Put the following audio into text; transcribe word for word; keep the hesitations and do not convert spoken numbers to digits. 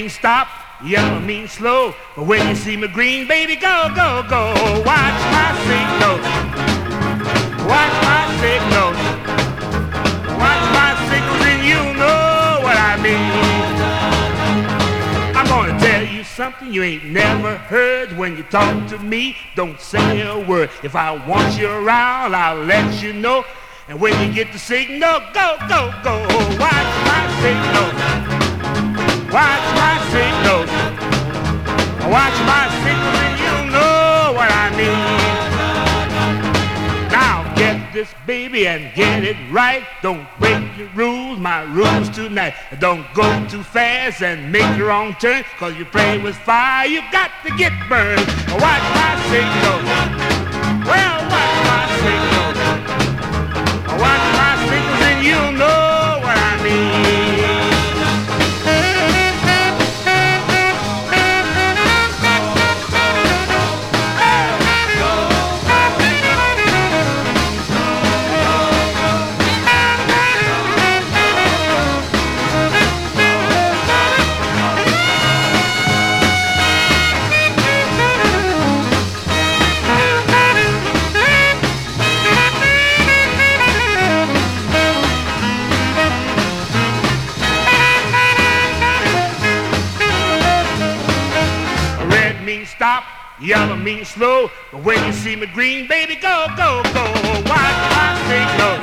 means stop, yellow means slow. But when you see me green, baby, go, go, go. Watch my signals. Watch my signals. Watch my signals and you know what I mean. I'm gonna tell you something you ain't never heard. When you talk to me, don't say a word. If I want you around, I'll let you know. And when you get the signal, go, go, go. Watch my signals. Watch my signals. Watch my signals and you know what I mean. Now get this, baby, and get it right. Don't break your rules, my rules tonight. Don't go too fast and make the wrong turn. Cause you play with fire, you got to get burned. Watch my signals. Well, watch my signals. Watch my signals and you know what I mean. Stop, yellow means slow. But when you see me green, baby, go, go, go. Watch my signal.